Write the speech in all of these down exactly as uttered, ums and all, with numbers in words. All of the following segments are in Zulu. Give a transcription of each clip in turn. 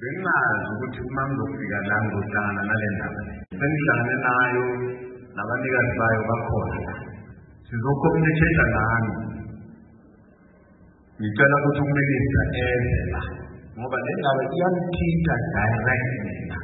bengazi ukuthi uma ngizofika la ngizohlangana nale ndaba sengihlangane nayo nabanikazi bayo bakhona sizocommunicate ngani ngicela ukuthi uMinista eze la ngoba le ndaba iyangithinta direct mina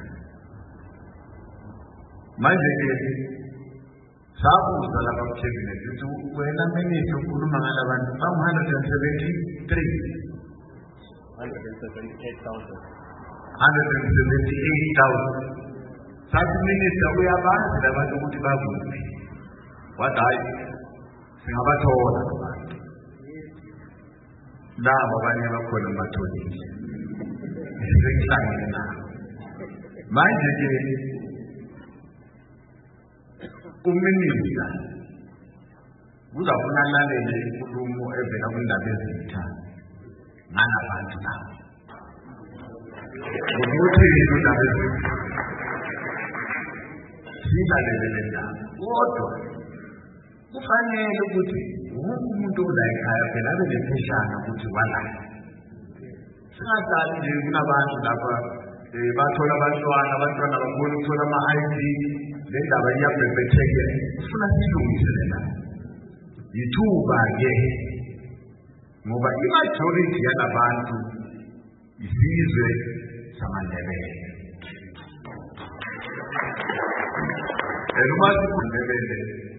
manje ke sabuza laba cabinet ukuthi wena Minister ukhuluma ngalabantu ba one hundred seventy-three one hundred seventy-eight thousand one hundred seventy-eight thousand sathi Minister uyabazi labantu ukuthi bakuphi wathi hayi singabathola labo abanye bakhona ematholeni sekuhlangene nabo manje ke uMinista uzafuna lalele inkulumo evela kundaba ezitha ngalabantu nabo ukuthi indaba ezitha silalele le ndaba kodwa kufanele ukuthi wonke umuntu ola ekhaya phela abe nepheshana ukuthi wala singahlali nje kunabantu lapha bathola abantwana abantwana bakubona ukuthola ama-I D le ndaba iyabhebhetheke sifuna silungise lena yithuba-ke ngoba imajority yalabantu isizwe samaNdebele and uma sikuNdebele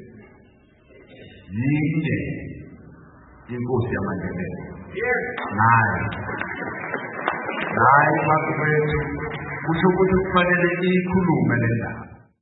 yinye inkosi yamaNdebele nayo nayo bakwethu kusho ukuthi kufanele iyikhulume le ndaba